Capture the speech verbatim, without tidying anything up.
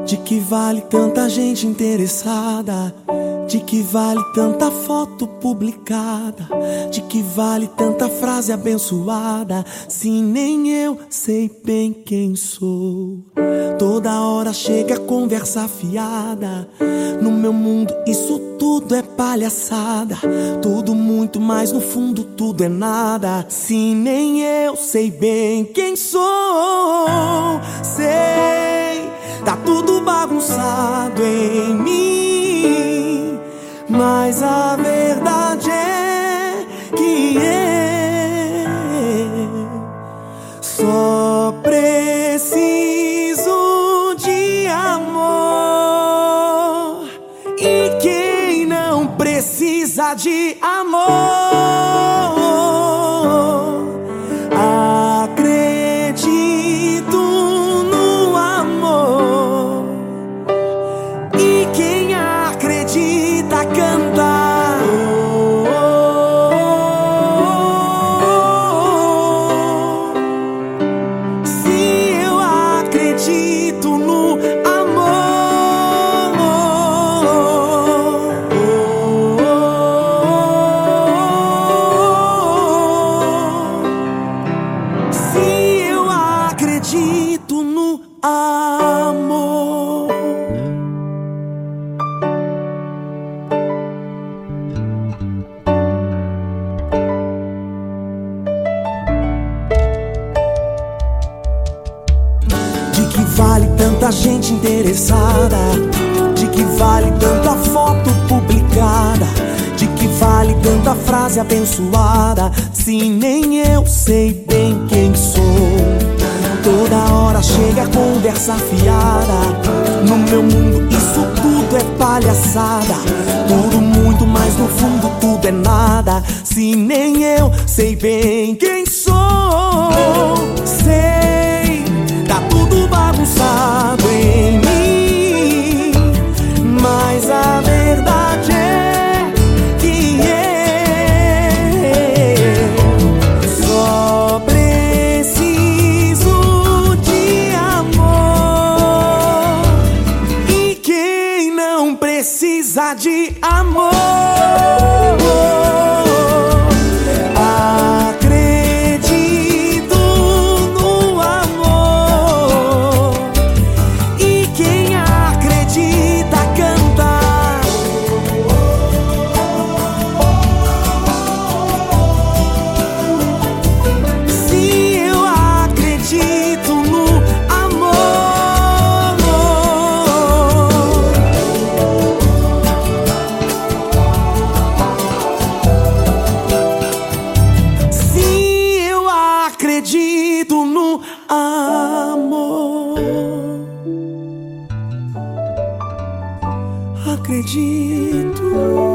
De que vale tanta gente interessada? De que vale tanta foto publicada? De que vale tanta frase abençoada? Se nem eu sei bem quem sou. Toda hora chega a conversa fiada. No meu mundo isso tudo é palhaçada. Tudo muito, mas no fundo tudo é nada. Se nem eu sei bem quem sou. Sei, tá tudo bagunçado em mim, mas a verdade é que eu só preciso de amor. E quem não precisa de amor, acredito no amor. E quem acredita canta. Oh, oh, oh. Se eu acredito no amor, oh, oh, oh. Se eu acredito no amor. De que vale tanta gente interessada? De que vale tanta foto publicada? De que vale tanta frase abençoada? Se nem eu sei bem quem sou. Toda hora chega a conversa fiada. No meu mundo isso tudo é palhaçada. Tudo muito, mas no fundo tudo é nada. Se nem eu sei bem quem sou. Sei, tá tudo bagunçado em mim, mas a verdade é que eu só preciso de amor. E quem não precisa de amor, acredito no amor. E quem acredita canta. Se eu acredito no amor, se eu acredito no amor, acredito.